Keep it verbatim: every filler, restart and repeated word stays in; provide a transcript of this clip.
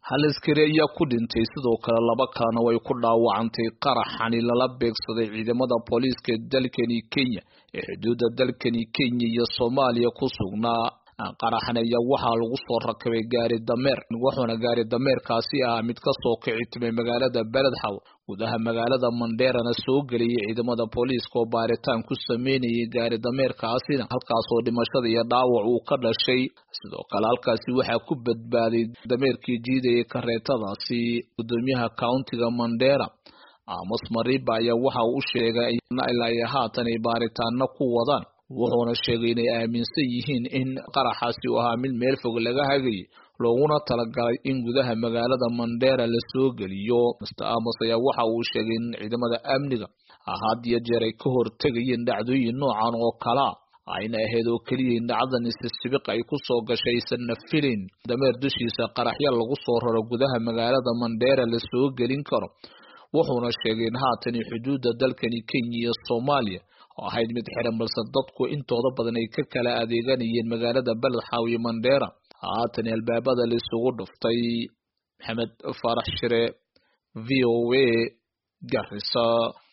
hal askari ayaa ku dhintay sidoo kale laba kalena way ku dhaawacantay qaraxani lala beegsaday ciidamada booliiska dalkani Kenya ee xuduudda dalkani Kenya iyo Soomaaliya ku sugnaa. qaraxan ayaa waxaa lagu soo rakibay gaari dameer wuxuuna gaari dameerkaasi ah mid ka soo kici timay magaalada Beledxaw gudaha magaalada Mandera soo galiyay ciidamada booliiska oo baaritaan ku sameynayay gaari dameerkaasina halkaas oo dhimashada iyo dhaawac uu ka dhashay. sidoo kale halkaasi waxaa ku badbaaday dameerkii jiidayay kareetadaasi. gudoomiyaha countiga Mandera Amos Mariba ayaa waxa uu sheegay in ilaa haatan ay baaritaano ku wadaan wuxuuna sheegay inay aaminsan yihiin in qaraxaasi uu ahaa mid meel fog laga hagay looguna talagalay in gudaha magaalada Mandera la soo geliyo. Mister Amos ayaa waxa uu sheegay in ciidamada amniga had iyo jeer ay ka hortagayeen dhacdooyin noocan oo kala ayna ahayd oo kaliya in dhacdan istisbiq ay ku soo gashay sanna filin dameer dushiisa qaraxyo lagu soo raro gudaha magaalada Mandera la soo gelin karo. wuxuuna sheegay in haatan xuduudda dalkani Kenya iyo Soomaaliya oo ahayd mid xiran balse dadku intooda badan ay ka kala adeeganayeen magaalada Beledxaw iyo Mandera haatan albaabada la isugu dhuftay. Maxamed Farax Shire, V O A, Garissa.